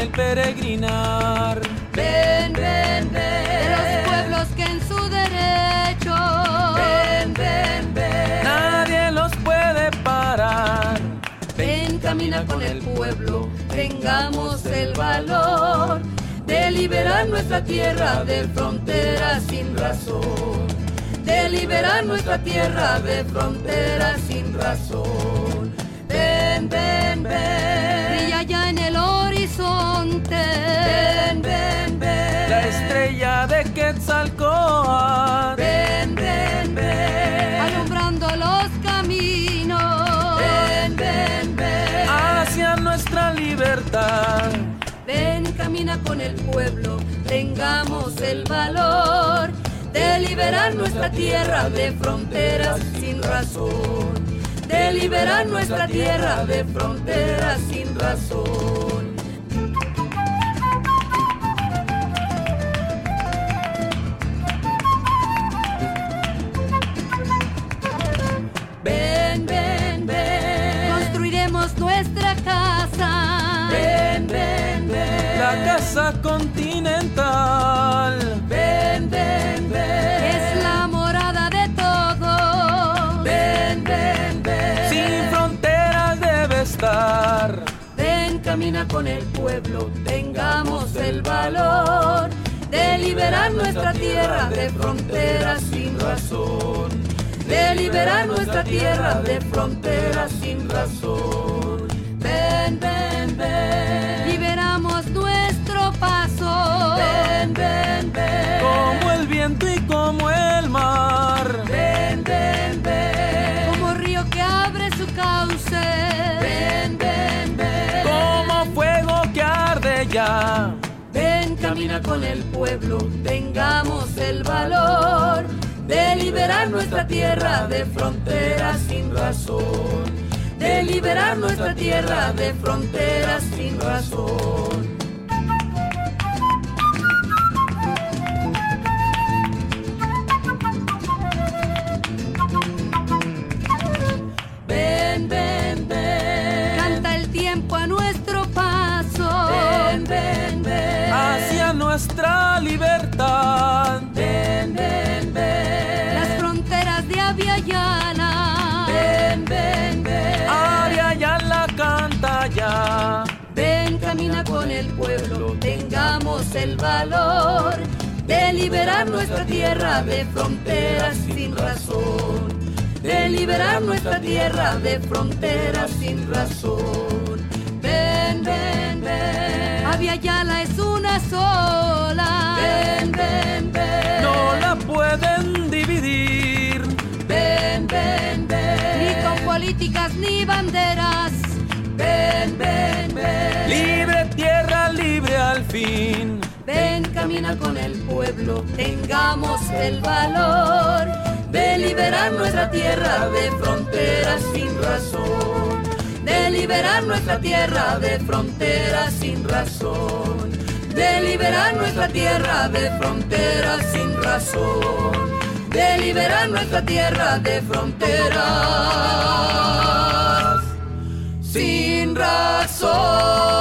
peregrinar. Ven, ven, ven, de los pueblos que en su derecho. Ven, ven, ven, Nadie los puede parar. ven, camina con el pueblo, tengamos el valor de liberar nuestra tierra de fronteras sin razón, de liberar nuestra tierra de fronteras sin razón. Ven, ven, ven, brilla ya en el horizonte. Ven, ven, ven, La estrella de Quetzalcóatl. ven, ven, ven, alumbrando los caminos. Ven, ven, ven, Hacia nuestra libertad. ven, camina con el pueblo, tengamos el valor de liberar nuestra tierra de fronteras sin razón, de liberar nuestra tierra de fronteras sin razón. Ven, ven, ven, construiremos nuestra casa. Ven, ven, ven, La casa continental. ven, ven, ven, es la morada de todo. Ven, ven, ven, Sin fronteras debe estar. ven, camina con el pueblo, tengamos el valor de liberar nuestra tierra de fronteras sin razón, de liberar nuestra tierra de fronteras sin razón. Ven, ven, ven, liberamos nuestro paso. Ven, ven, ven, Como el viento y como el mar. ven, ven, ven, como río que abre su cauce. Ven, ven, ven, Como fuego que arde ya. ven, camina con el pueblo, tengamos el valor de liberar nuestra tierra de fronteras sin razón, de liberar nuestra tierra de fronteras sin razón. Ven, ven, ven, canta el tiempo a nuestro paso. Ven, ven, ven, Hacia nuestra libertad. ven, ven, ven, las fronteras de Abya-Yala. Ven, ven, ven, Abya-Yala canta ya. ven, camina con el pueblo, tengamos el valor de liberar nuestra tierra de fronteras sin razón, de liberar nuestra tierra de fronteras sin razón. Ven, ven, ven, Abya-Yala es una sola. Ven, ven, ven, No la pueden dividir. ven, ven, ven, ni con políticas ni banderas. Ven, ven, ven, Libre tierra, libre al fin. ven, camina con el pueblo, tengamos el valor de liberar nuestra tierra de fronteras sin razón, de liberar nuestra tierra de fronteras sin razón, de liberar nuestra tierra de fronteras sin razón, de liberar nuestra tierra de fronteras sin razón.